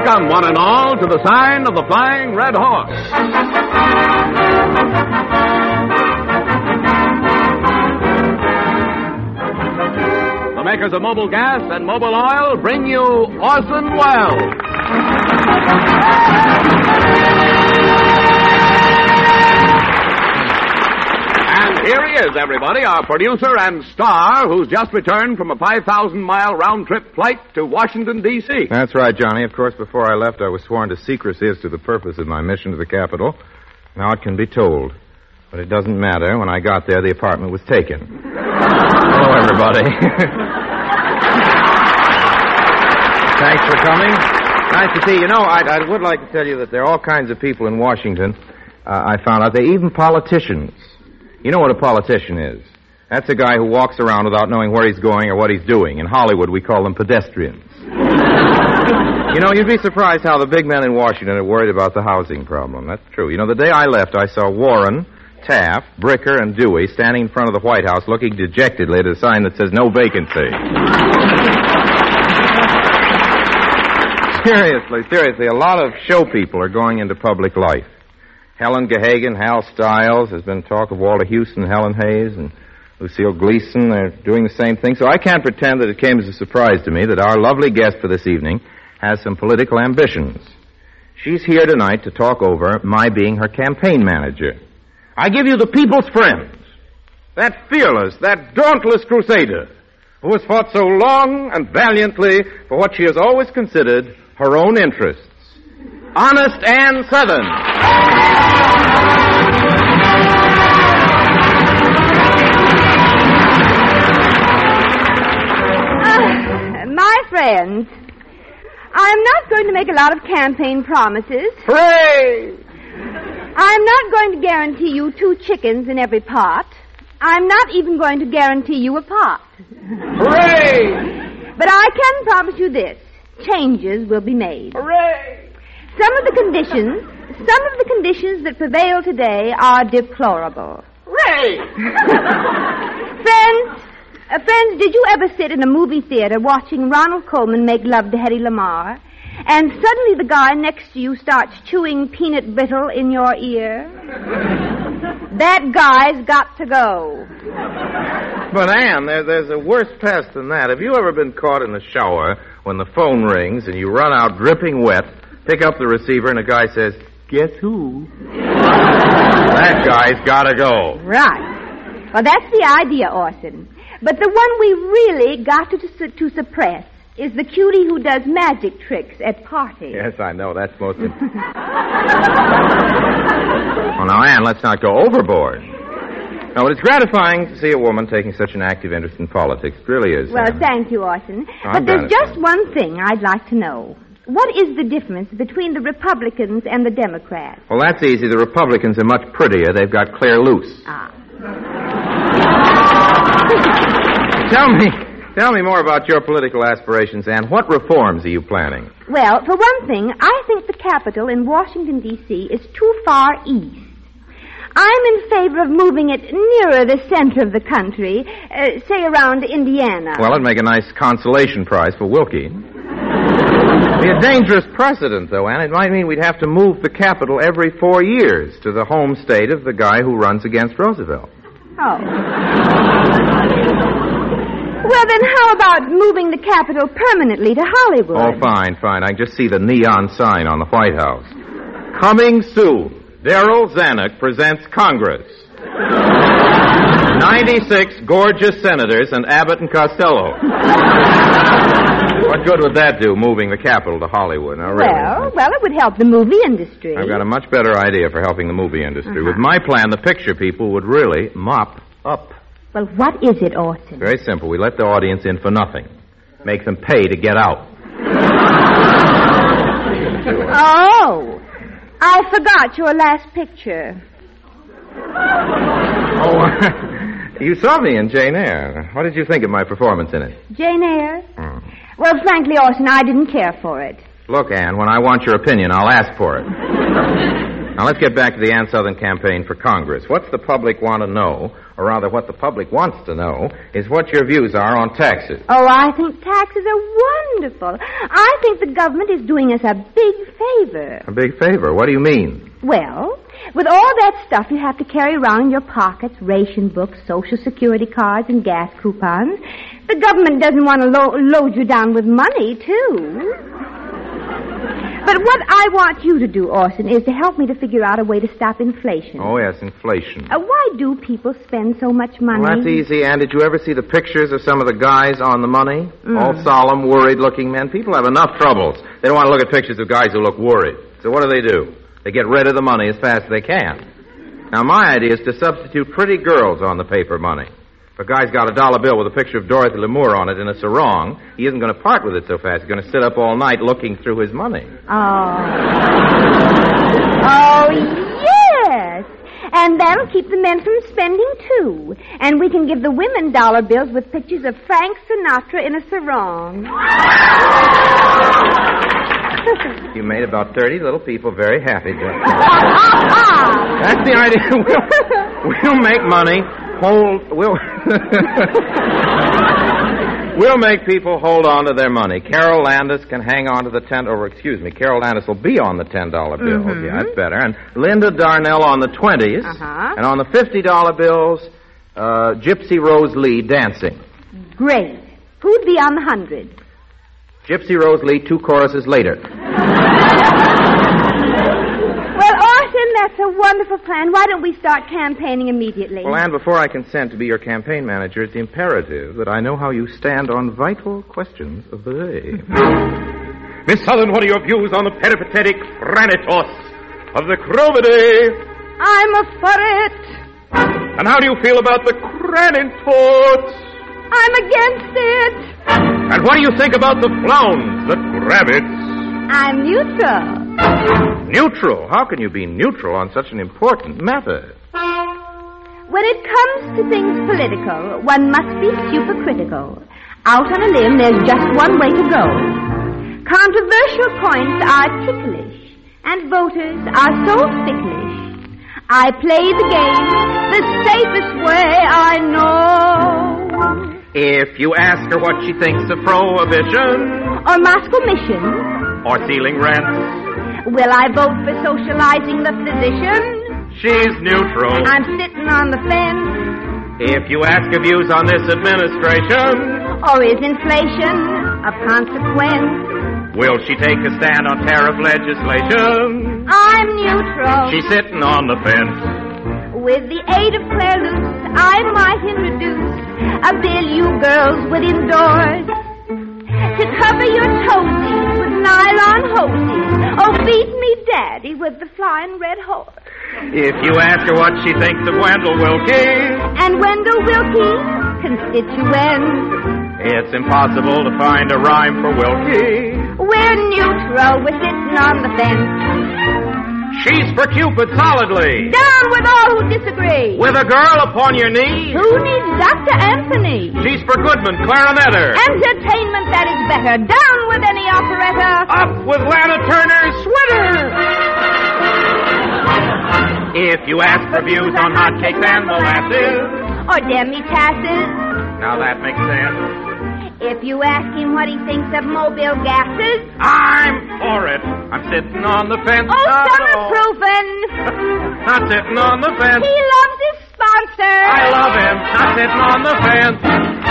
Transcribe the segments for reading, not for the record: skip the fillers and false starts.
Welcome, one and all, to the sign of the Flying Red Horse. The makers of Mobil Gas and Mobil Oil bring you Orson Welles. And here he is, everybody, our producer and star, who's just returned from a 5,000-mile round-trip flight to Washington, D.C. That's right, Johnny. Of course, before I left, I was sworn to secrecy as to the purpose of my mission to the Capitol. Now it can be told. But it doesn't matter. When I got there, the apartment was taken. Hello, everybody. Thanks for coming. Nice to see you. You know, I would like to tell you that there are all kinds of people in Washington. I found out they're even politicians. You know what a politician is? That's a guy who walks around without knowing where he's going or what he's doing. In Hollywood, we call them pedestrians. You know, you'd be surprised how the big men in Washington are worried about the housing problem. That's true. You know, the day I left, I saw Warren, Taft, Bricker, and Dewey standing in front of the White House looking dejectedly at a sign that says no vacancy. Seriously, a lot of show people are going into public life. Helen Gahagan, Hal Stiles, there's been talk of Walter Houston, Helen Hayes, and Lucille Gleason. They're doing the same thing. So I can't pretend that it came as a surprise to me that our lovely guest for this evening has some political ambitions. She's here tonight to talk over my being her campaign manager. I give you the people's friend, that fearless, that dauntless crusader who has fought so long and valiantly for what she has always considered her own interests. Honest Ann Southern. My friends, I'm not going to make a lot of campaign promises. Hooray! I'm not going to guarantee you 2 chickens in every pot. I'm not even going to guarantee you a pot. Hooray! But I can promise you this. Changes will be made. Hooray! Some of the conditions that prevail today are deplorable. Hooray! Friends, did you ever sit in a movie theater watching Ronald Colman make love to Hedy Lamarr, and suddenly the guy next to you starts chewing peanut brittle in your ear? That guy's got to go. But, Ann, there's a worse test than that. Have you ever been caught in the shower when the phone rings and you run out dripping wet, pick up the receiver, and a guy says, "Guess who?" That guy's got to go. Right. Well, that's the idea, Orson. But the one we really got to suppress is the cutie who does magic tricks at parties. Yes, I know. That's most important. Well, now, Ann, let's not go overboard. No, but it's gratifying to see a woman taking such an active interest in politics. It really is. Well, thank you, Orson. But there's just one thing I'd like to know. What is the difference between the Republicans and the Democrats? Well, that's easy. The Republicans are much prettier. They've got clear loose. Ah. Tell me more about your political aspirations, Ann. What reforms are you planning? Well, for one thing, I think the Capitol in Washington, D.C. is too far east. I'm in favor of moving it nearer the center of the country, say around Indiana. Well, it'd make a nice consolation prize for Wilkie. It'd be a dangerous precedent, though, Ann. It might mean we'd have to move the Capitol every 4 years to the home state of the guy who runs against Roosevelt. Oh. Well, then how about moving the Capitol permanently to Hollywood? Oh, fine. I can just see the neon sign on the White House. Coming soon. Darryl Zanuck presents Congress. 96 gorgeous senators and Abbott and Costello. What good would that do, moving the Capitol to Hollywood? Now, really? Well, it would help the movie industry. I've got a much better idea for helping the movie industry. With my plan, the picture people would really mop up. Well, what is it, Orson? Very simple. We let the audience in for nothing. Make them pay to get out. Oh, I forgot your last picture. Oh, you saw me in Jane Eyre. What did you think of my performance in it? Jane Eyre? Well, frankly, Orson, I didn't care for it. Look, Ann, when I want your opinion, I'll ask for it. Now, let's get back to the Ann Southern campaign for Congress. What's the public want to know, or rather what the public wants to know, is what your views are on taxes. Oh, I think taxes are wonderful. I think the government is doing us a big favor. A big favor? What do you mean? Well, with all that stuff you have to carry around in your pockets, ration books, Social Security cards, and gas coupons, the government doesn't want to load you down with money, too. But what I want you to do, Orson, is to help me to figure out a way to stop inflation. Oh, yes, inflation. Why do people spend so much money? Well, that's easy, Ann. Did you ever see the pictures of some of the guys on the money? All solemn, worried-looking men. People have enough troubles. They don't want to look at pictures of guys who look worried. So what do? They get rid of the money as fast as they can. Now, my idea is to substitute pretty girls on the paper money. If a guy's got a dollar bill with a picture of Dorothy Lamour on it and it's a wrong, he isn't going to part with it so fast. He's going to sit up all night looking through his money. Oh, yes. And that'll keep the men from spending, too. And we can give the women dollar bills with pictures of Frank Sinatra in a sarong. You made about 30 little people very happy. That's the idea. We'll make money. We'll make people hold on to their money. Carol Landis can hang on to the Carol Landis will be on the $10 bills. Mm-hmm. Yeah, that's better. And Linda Darnell on the 20s. Uh-huh. And on the $50 bills, Gypsy Rose Lee dancing. Great. Who'd be on the 100? Gypsy Rose Lee, 2 choruses later. Well, Orson, that's a wonderful plan. Why don't we start campaigning immediately? Well, Ann, before I consent to be your campaign manager, it's imperative that I know how you stand on vital questions of the day. Miss Southern, what are your views on the peripatetic Granitos of the Crovidae? I'm a for it. And how do you feel about the Granitos? I'm against it. And what do you think about the Flowns, the Grabbits? I'm neutral. Neutral? How can you be neutral on such an important matter? When it comes to things political, one must be supercritical. Out on a limb, there's just one way to go. Controversial points are ticklish, and voters are so ticklish. I play the game the safest way I know. If you ask her what she thinks of prohibition, or Moscow Mission, or ceiling rents, will I vote for socializing the physician? She's neutral. I'm sitting on the fence. If you ask her views on this administration, or is inflation of consequence, will she take a stand on tariff legislation? I'm neutral. She's sitting on the fence. With the aid of Claire Luce, I might introduce a bill you girls would endorse to cover your toesies with nylon hosies. Oh, beat me, Daddy, with the flying red horse. If you ask her what she thinks of Wendell Willkie, and Wendell Willkie, constituent, it's impossible to find a rhyme for Willkie. We're neutral, we're sitting on the fence. She's for Cupid solidly. Down with all who disagree. With a girl upon your knee. Who needs Dr. Anthony? She's for Goodman, clarinetter. Entertainment that is better. Down with any operetta. Up with Lana Turner's sweater. If you ask for views on hotcakes and molasses, or demi-tasses, now that makes sense. If you ask him what he thinks of mobile gases, I'm for it. I'm sitting on the fence. Oh, summer-proofing. Not sitting on the fence. He loves his sponsor. I love him. Not sitting on the fence.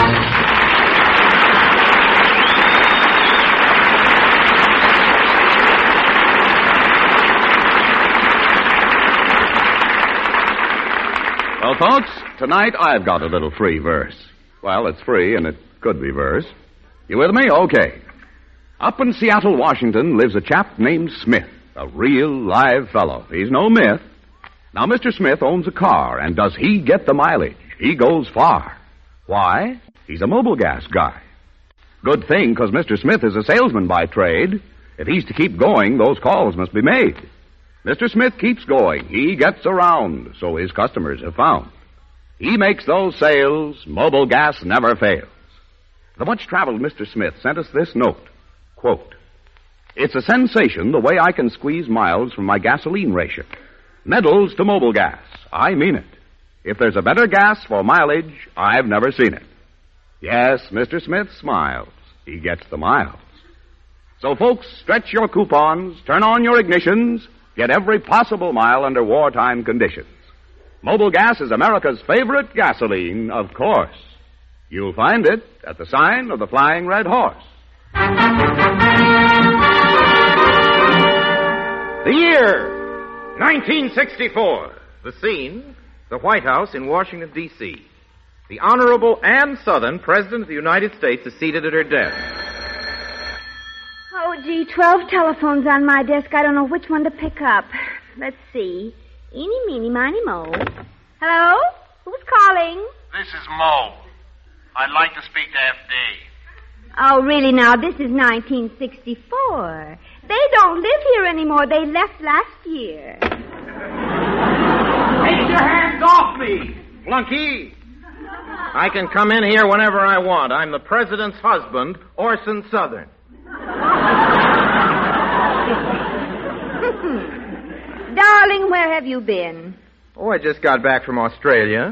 Well, folks, tonight I've got a little free verse. Well, it's free and it could be verse. You with me? Okay. Up in Seattle, Washington, lives a chap named Smith, a real live fellow. He's no myth. Now, Mr. Smith owns a car, and does he get the mileage? He goes far. Why? He's a mobile gas guy. Good thing, because Mr. Smith is a salesman by trade. If he's to keep going, those calls must be made. Mr. Smith keeps going. He gets around, so his customers have found. He makes those sales. Mobile gas never fails. The much-traveled Mr. Smith sent us this note. Quote, "It's a sensation the way I can squeeze miles from my gasoline ration. Medals to Mobil Gas. I mean it. If there's a better gas for mileage, I've never seen it. Yes, Mr. Smith smiles. He gets the miles. So, folks, stretch your coupons, turn on your ignitions, get every possible mile under wartime conditions. Mobil Gas is America's favorite gasoline, of course. You'll find it at the sign of the Flying Red Horse. The year 1964. The scene, the White House in Washington, D.C. The Honorable Ann Southern, President of the United States, is seated at her desk. Oh, gee, 12 telephones on my desk. I don't know which one to pick up. Let's see. Eeny, meeny, miny, mo. Hello? Who's calling? This is Mo. I'd like to speak to F.D. Oh, really now, this is 1964. They don't live here anymore. They left last year. Take your hands off me, flunky. I can come in here whenever I want. I'm the President's husband, Orson Southern. Darling, where have you been? Oh, I just got back from Australia.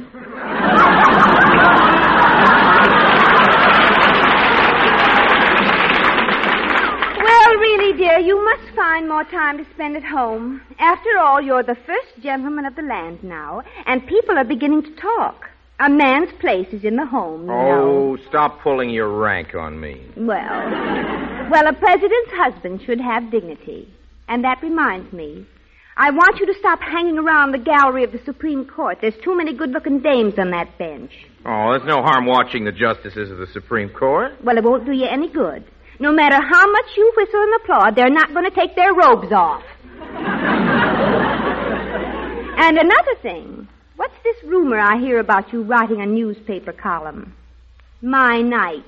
Well, really, dear, you must find more time to spend at home. After all, you're the first gentleman of the land now, and people are beginning to talk. A man's place is in the home, you know. Stop pulling your rank on me. Well, a president's husband should have dignity. And that reminds me, I want you to stop hanging around the gallery of the Supreme Court. There's too many good-looking dames on that bench. Oh, there's no harm watching the justices of the Supreme Court. Well, it won't do you any good. No matter how much you whistle and applaud, they're not going to take their robes off. And another thing, what's this rumor I hear about you writing a newspaper column? My night.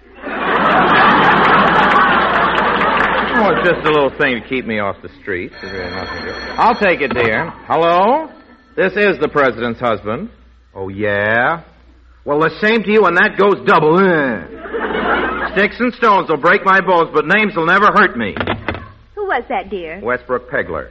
Oh, it's just a little thing to keep me off the streets. There's really nothing to it. I'll take it, dear. Hello? This is the President's husband. Oh, yeah? Well, the same to you, and that goes double. Sticks and stones will break my bones, but names will never hurt me. Who was that, dear? Westbrook Pegler.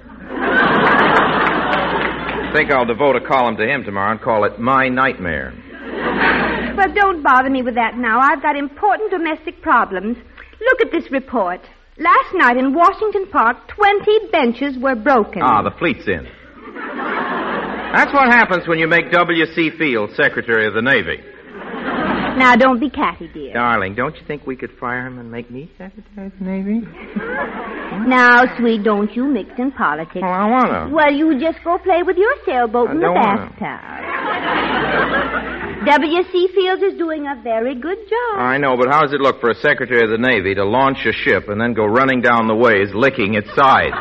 I think I'll devote a column to him tomorrow and call it My Nightmare. Well, don't bother me with that now. I've got important domestic problems. Look at this report. Last night in Washington Park, 20 benches were broken. The fleet's in. That's what happens when you make W.C. Field Secretary of the Navy. Now, don't be catty, dear. Darling, don't you think we could fire him and make me Secretary of the Navy? Now, sweet, don't you mix in politics. Well, I want to. Well, you just go play with your sailboat in the bathtub. W.C. Fields is doing a very good job. I know, but how does it look for a Secretary of the Navy to launch a ship and then go running down the ways, licking its sides?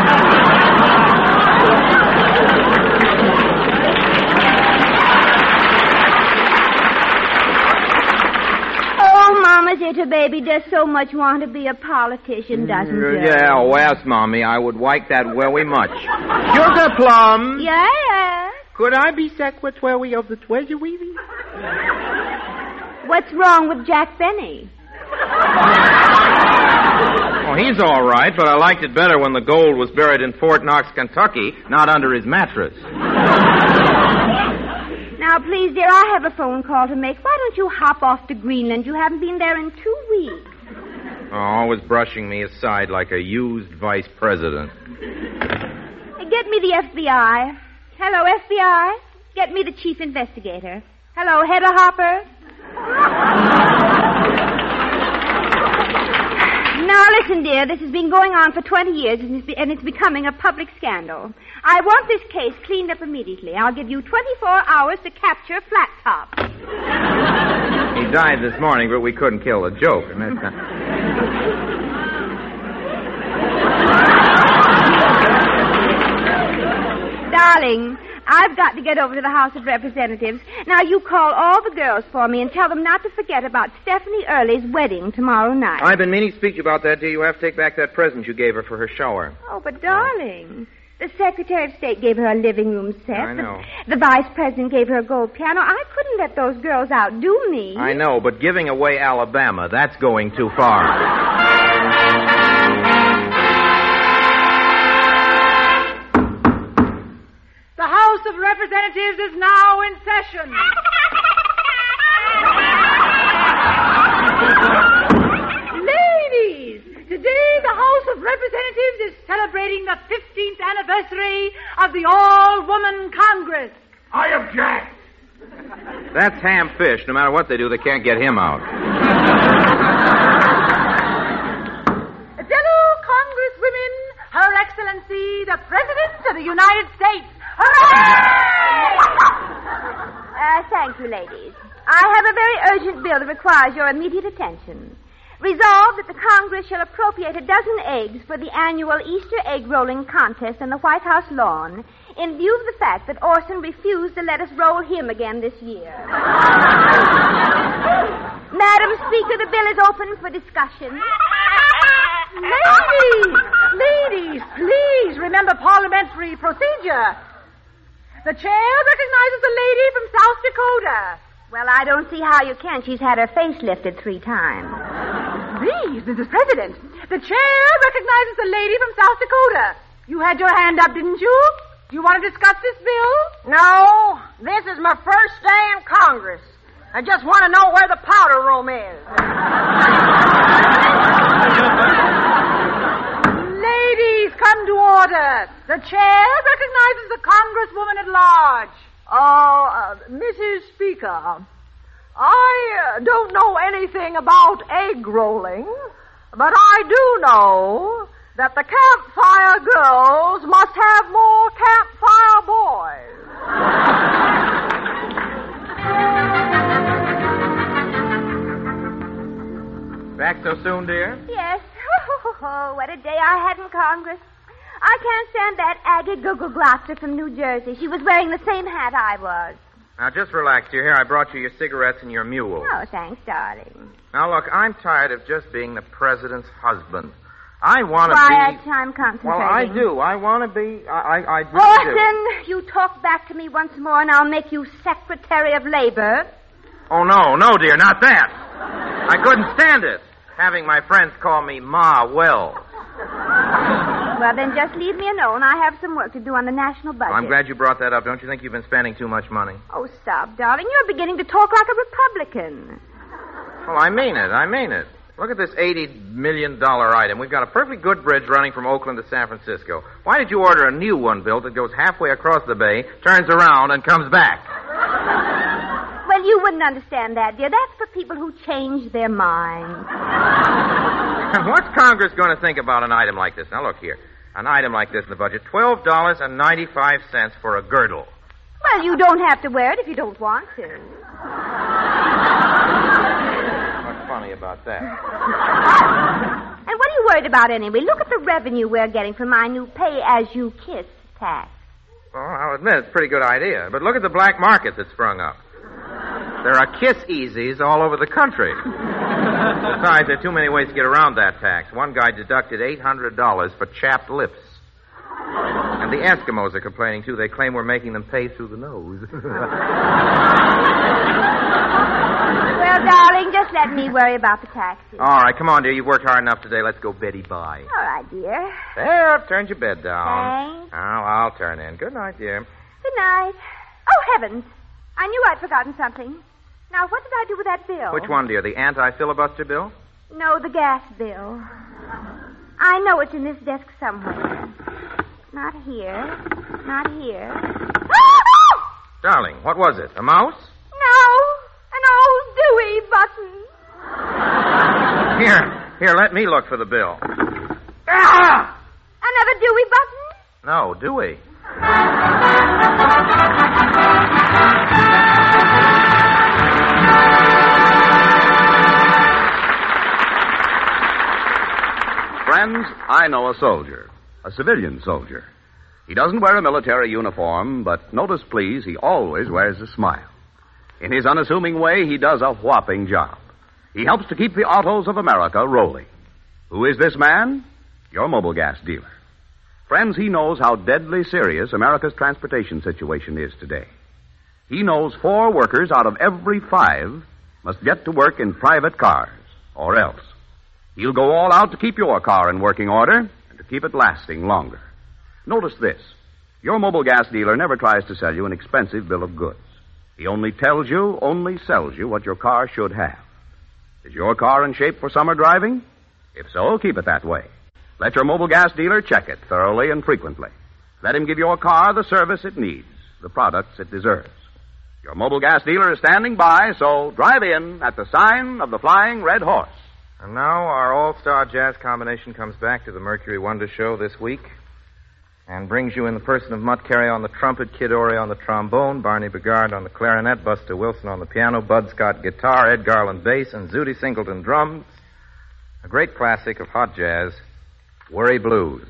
Mama Zeta, baby, does so much want to be a politician, doesn't she? Yeah, oh, yes, Mommy. I would like that very much. Sugar Plum. Yeah? Could I be Secretary of the Treasury? What's wrong with Jack Benny? Oh, he's all right, but I liked it better when the gold was buried in Fort Knox, Kentucky, not under his mattress. Now, please, dear, I have a phone call to make. Why don't you hop off to Greenland? You haven't been there in 2 weeks. Oh, always brushing me aside like a used vice president. Get me the FBI. Hello, FBI. Get me the chief investigator. Hello, Hedda Hopper. Now, listen, dear, this has been going on for 20 years, and it's becoming a public scandal. I want this case cleaned up immediately. I'll give you 24 hours to capture Flat Top. He died this morning, but we couldn't kill the joke. Darling, I've got to get over to the House of Representatives. Now, you call all the girls for me and tell them not to forget about Stephanie Early's wedding tomorrow night. I've been meaning to speak to you about that, dear. You have to take back that present you gave her for her shower. Oh, but darling, the Secretary of State gave her a living room set. I know. The Vice President gave her a gold piano. I couldn't let those girls outdo me. I know, but giving away Alabama, that's going too far. Representatives is now in session. Ladies, today the House of Representatives is celebrating the 15th anniversary of the All-Woman Congress. I object. That's Ham Fish. No matter what they do, they can't get him out. Fellow Congresswomen, Her Excellency, the President of the United States. Hooray! Thank you, ladies. I have a very urgent bill that requires your immediate attention. Resolved that the Congress shall appropriate 12 eggs for the annual Easter egg rolling contest on the White House lawn in view of the fact that Orson refused to let us roll him again this year. Madam Speaker, the bill is open for discussion. Ladies, please remember parliamentary procedure. The chair recognizes the lady from South Dakota. Well, I don't see how you can. She's had her face lifted 3 times. Please, Mrs. President, the chair recognizes the lady from South Dakota. You had your hand up, didn't you? You want to discuss this bill? No, this is my first day in Congress. I just want to know where the powder room is. Ladies, come to order. The chair recognizes the Congresswoman at large. Mrs. Speaker, I don't know anything about egg rolling, but I do know that the campfire girls must have more campfire boys. Back so soon, dear? Yes. Oh, what a day I had in Congress. I can't stand that Aggie Guggle-Glosser from New Jersey. She was wearing the same hat I was. Now, just relax, dear. Here, I brought you your cigarettes and your mule. Oh, thanks, darling. Now, look, I'm tired of just being the president's husband. I want to Quiet, I'm concentrating. Well, I do. I want to be... I really Orson, you talk back to me once more, and I'll make you Secretary of Labor. Oh, no, dear, not that. I couldn't stand it, having my friends call me Ma Wells. Well, then just leave me alone. I have some work to do on the national budget. Well, I'm glad you brought that up. Don't you think you've been spending too much money? Oh, stop, darling. You're beginning to talk like a Republican. Well, I mean it. Look at this $80 million item. We've got a perfectly good bridge running from Oakland to San Francisco. Why did you order a new one built that goes halfway across the bay, turns around, and comes back? Well, you wouldn't understand that, dear. That's for people who change their minds. What's Congress going to think about an item like this? Now, look here. An item like this in the budget, $12.95 for a girdle. Well, you don't have to wear it if you don't want to. What's funny about that? And what are you worried about anyway? Look at the revenue we're getting from my new pay-as-you-kiss tax. Well, I'll admit it's a pretty good idea. But look at the black market that's sprung up. There are kiss-easies all over the country. Besides, there are too many ways to get around that tax. One guy deducted $800 for chapped lips. And the Eskimos are complaining, too. They claim we're making them pay through the nose. Well, darling, just let me worry about the taxes. All right, come on, dear. You've worked hard enough today. Let's go Betty bye. All right, dear. There, I've turned your bed down. Thanks. Now, I'll turn in. Good night, dear. Good night. Oh, heavens. I knew I'd forgotten something. Now, what did I do with that bill? Which one, dear? The anti-filibuster bill? No, the gas bill. I know it's in this desk somewhere. Not here. Not here. Darling, what was it? A mouse? No, an old Dewey button. Here, let me look for the bill. Another Dewey button? No, Dewey. Friends, I know a soldier, a civilian soldier. He doesn't wear a military uniform, but notice, please, he always wears a smile. In his unassuming way, he does a whopping job. He helps to keep the autos of America rolling. Who is this man? Your Mobil gas dealer. Friends, he knows how deadly serious America's transportation situation is today. He knows 4 workers out of every 5 must get to work in private cars, or else. He'll go all out to keep your car in working order and to keep it lasting longer. Notice this. Your mobile gas dealer never tries to sell you an expensive bill of goods. He only tells you, only sells you what your car should have. Is your car in shape for summer driving? If so, keep it that way. Let your mobile gas dealer check it thoroughly and frequently. Let him give your car the service it needs, the products it deserves. Your mobile gas dealer is standing by, so drive in at the sign of the Flying Red Horse. And now our all-star jazz combination comes back to the Mercury Wonder Show this week and brings you in the person of Mutt Carey on the trumpet, Kid Ory on the trombone, Barney Bigard on the clarinet, Buster Wilson on the piano, Bud Scott guitar, Ed Garland bass, and Zutty Singleton drums. A great classic of hot jazz, Worry Blues.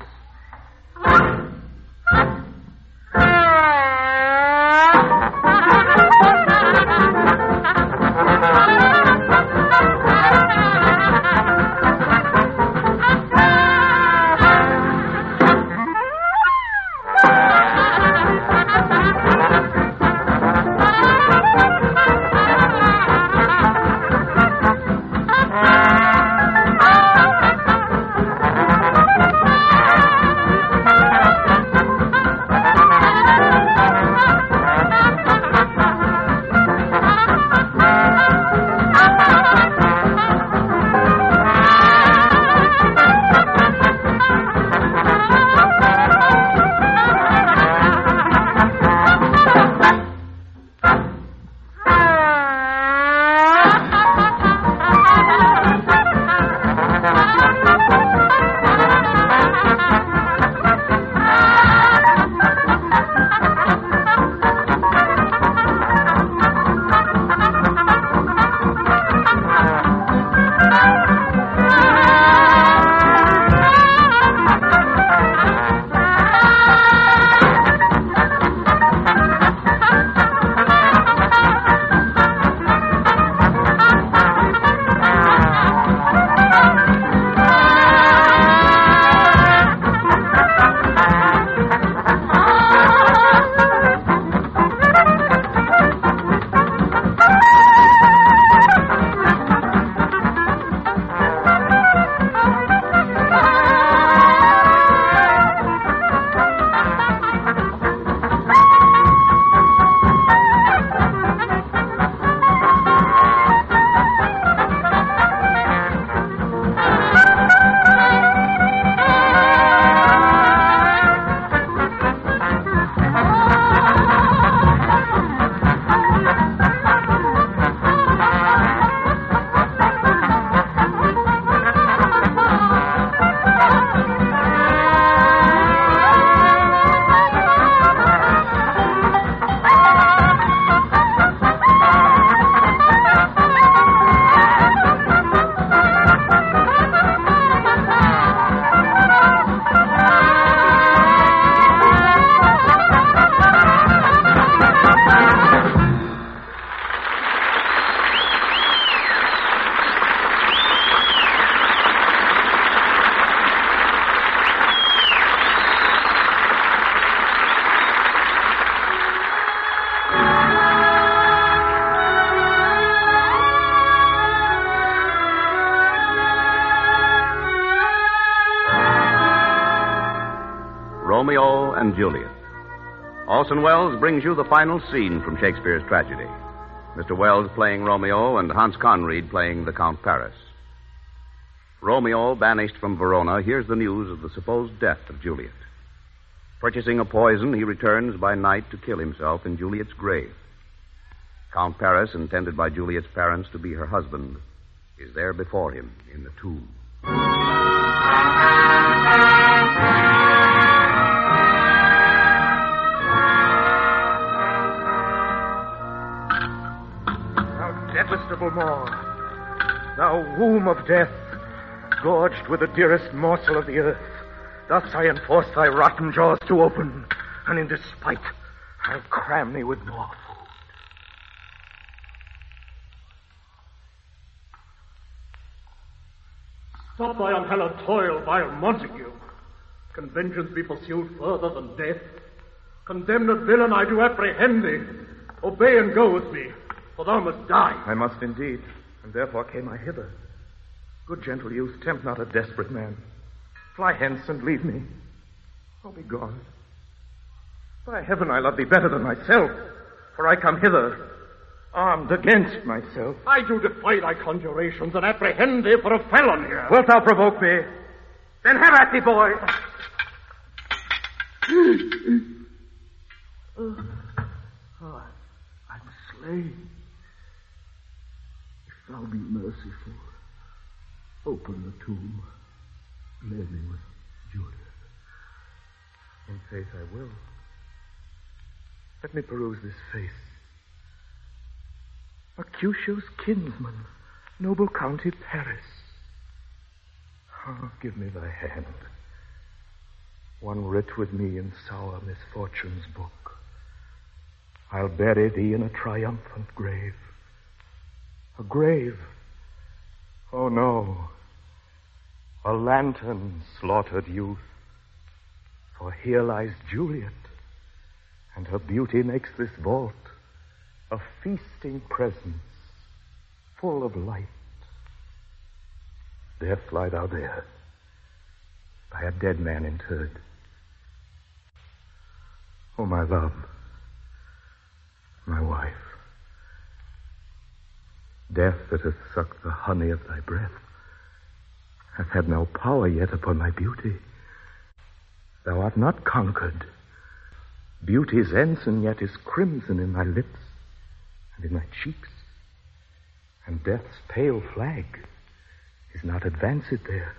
Romeo and Juliet. Orson Welles brings you the final scene from Shakespeare's tragedy. Mr. Welles playing Romeo and Hans Conried playing the Count Paris. Romeo, banished from Verona, hears the news of the supposed death of Juliet. Purchasing a poison, he returns by night to kill himself in Juliet's grave. Count Paris, intended by Juliet's parents to be her husband, is there before him in the tomb. Detestable Moor, thou womb of death, gorged with the dearest morsel of the earth, thus I enforce thy rotten jaws to open, and in despite I'll cram thee with more food. Stop thy unhallowed toil, vile Montague. Can vengeance be pursued further than death? Condemned villain, I do apprehend thee. Obey and go with me, for thou must die. I must indeed, and therefore came I hither. Good gentle youth, tempt not a desperate man. Fly hence and leave me. Oh, be gone. By heaven, I love thee better than myself, for I come hither armed against myself. I do defy thy conjurations and apprehend thee for a felon here. Wilt thou provoke me? Then have at thee, boy. I'm slain. If thou be merciful, open the tomb. Lay me with Juliet. In faith I will. Let me peruse this face. Mercutio's kinsman, noble County Paris. Oh, give me thy hand. One writ with me in sour misfortune's book. I'll bury thee in a triumphant grave. A grave? Oh, no. A lantern, slaughtered youth. For here lies Juliet, and her beauty makes this vault a feasting presence, full of light. Death, lie thou there, by a dead man interred. Oh, my love, my wife, death that hath sucked the honey of thy breath hath had no power yet upon my beauty. Thou art not conquered. Beauty's ensign yet is crimson in thy lips and in thy cheeks, and death's pale flag is not advanced there.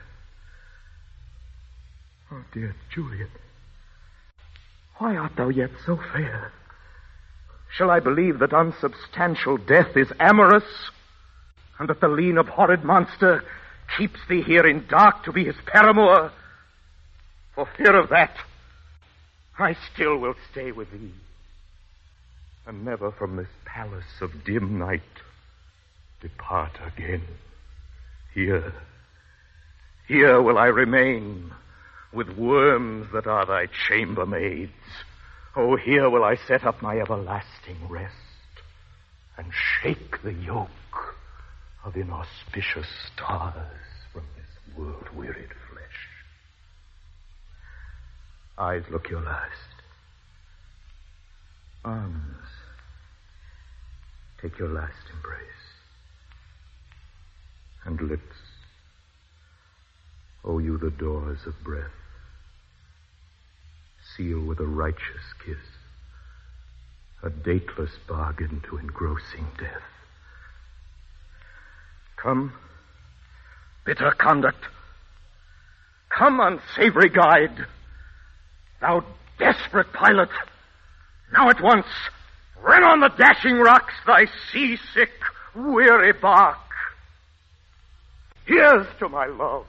Oh, dear Juliet, why art thou yet so fair? Shall I believe that unsubstantial death is amorous, and that the lean abhorred monster keeps thee here in dark to be his paramour? For fear of that, I still will stay with thee, and never from this palace of dim night depart again. Here will I remain, with worms that are thy chambermaids. Oh, here will I set up my everlasting rest, and shake the yoke of inauspicious stars from this world-wearied flesh. Eyes, look your last. Arms, take your last embrace. And lips, owe you the doors of breath. Seal with a righteous kiss a dateless bargain to engrossing death. Come, bitter conduct. Come, unsavory guide. Thou desperate pilot, now at once run on the dashing rocks thy seasick, weary bark. Here's to my love.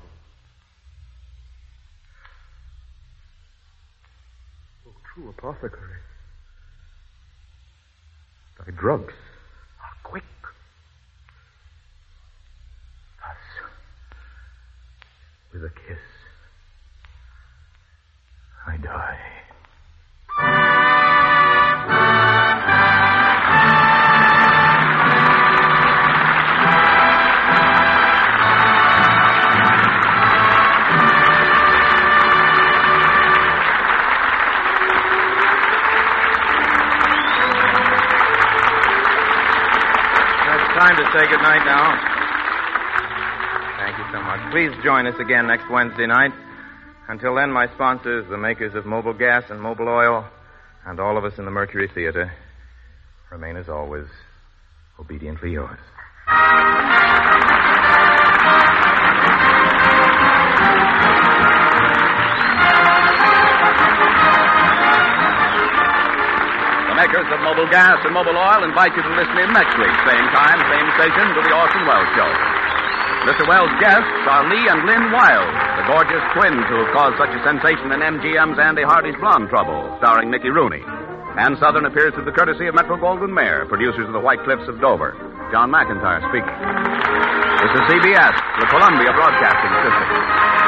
O true apothecary, thy drugs are quick. Thus, with a kiss, I die. Time to say goodnight now. Thank you so much. Please join us again next Wednesday night. Until then, my sponsors, the makers of Mobil Gas and Mobil Oil, and all of us in the Mercury Theater, remain as always, obediently yours. The makers of Mobil Gas and Mobil Oil invite you to listen in next week, same time, same station, to the Orson Welles Show. Mr. Welles' guests are Lee and Lynn Wilde, the gorgeous twins who have caused such a sensation in MGM's Andy Hardy's Blonde Trouble, starring Mickey Rooney. Ann Southern appears through the courtesy of Metro-Goldwyn-Mayer, producers of the White Cliffs of Dover. John McIntyre speaking. This is CBS, the Columbia Broadcasting System.